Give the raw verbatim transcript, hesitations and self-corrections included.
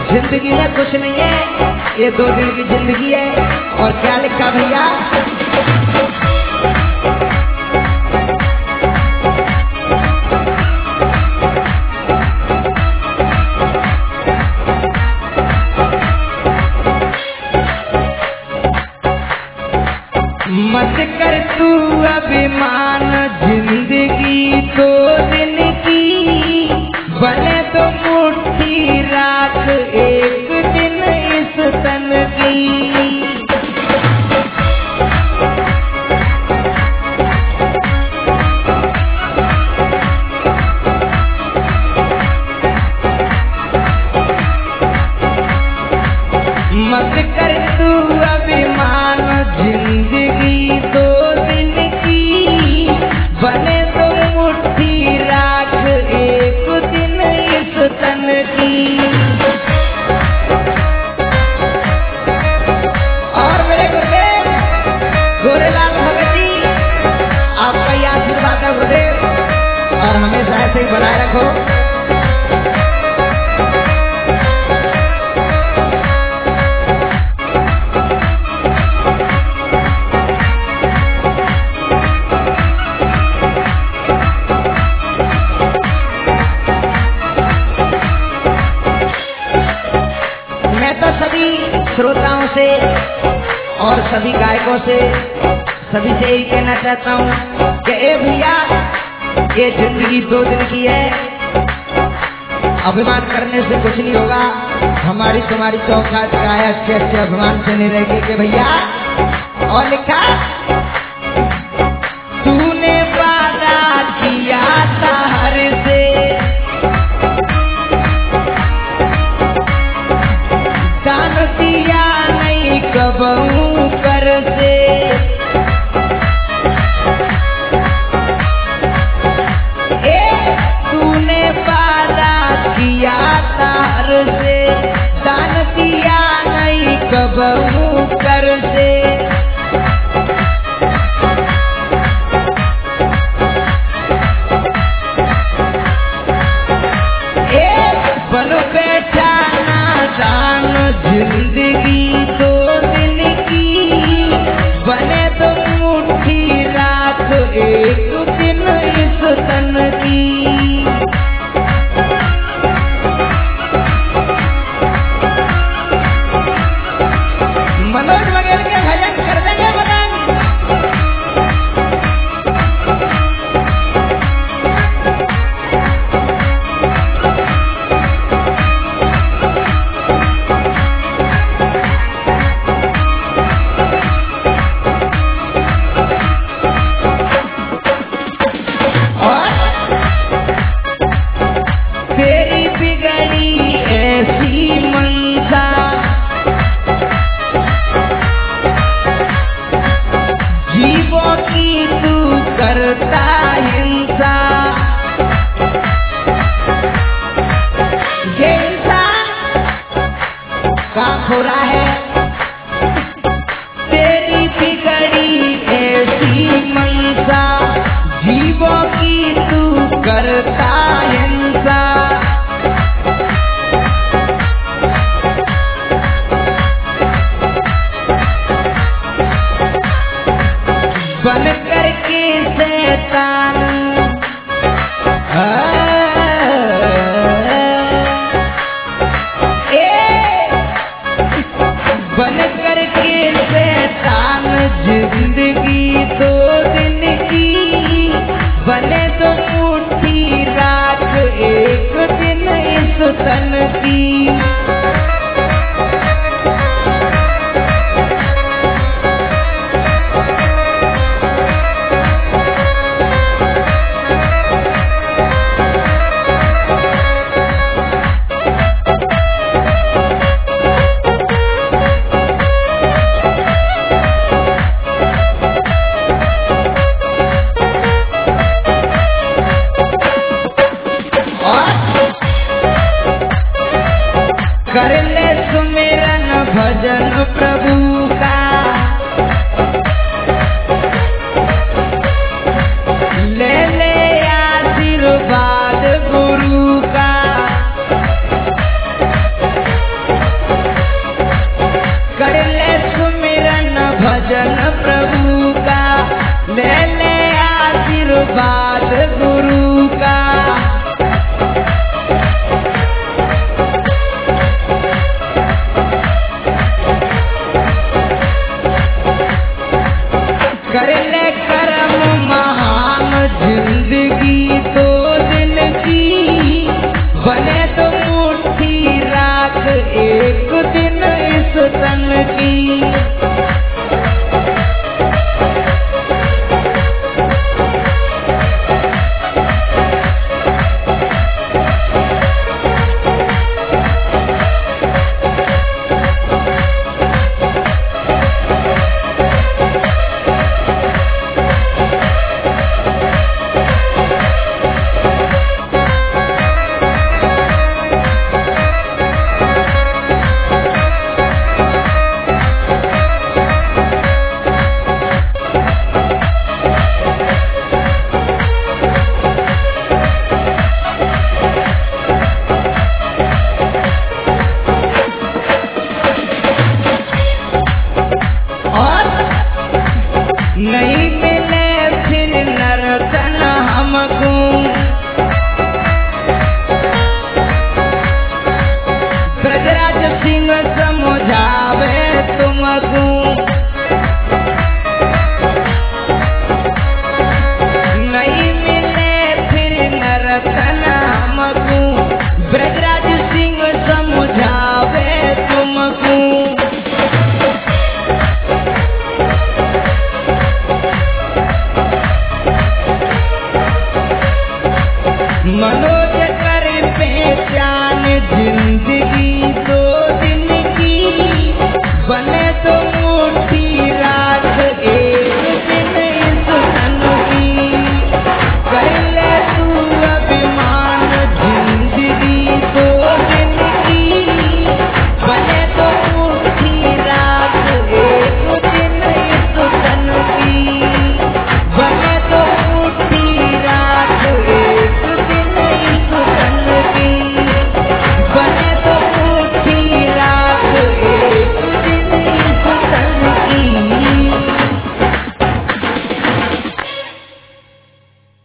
जिंदगी में कुछ नहीं है, ये दो दिन की जिंदगी है। और क्या लिखा भैया, मत कर तू अभिमान, जिंदगी दो दिन की, बने तो मुट्ठी राख एक दिन इस तन की। मत कर तू अभिमान, जिंदगी दो दिन की, बने तो मुट्ठी राख एक दिन इस तन की। और मेरे गुरुदेव गोरेलाल भगत जी, आपका ये आशीर्वाद है गुरुदेव, और हमेशा ऐसे ही बनाए रखो। श्रोताओं से और सभी गायकों से, सभी से यही कहना चाहता हूँ कि ए भैया, ये जिंदगी दो दिन की है, अभिमान करने से कुछ नहीं होगा। हमारी तुम्हारी चौखाट का है, अच्छे अच्छे अभिमान से नहीं रहेगी कि भैया। और लिखा, तूने वादा किया था हर से, दान दिया नहीं कबहू कर से, ए तूने वादा किया था हर से, दान दिया नहीं कबहू कर से। जिंदगी दो दिन की, बने तो मुट्ठी राख एक दिन इस तन की। मनोज बघेल के भजन कर देंगे भजन। करता हिंसा, ये इंसान का खोरा है, तेरी बिगड़ी ऐसी मनसा, जीवों की तू करता हिंसा। बन करके शैतान, बन करके शैतान, जिंदगी दो दिन की, बने तो मुट्ठी राख एक दिन इस तन की। जिंदगी दो दिन की बने तो मुट्ठी राख एक दिन इस तन की।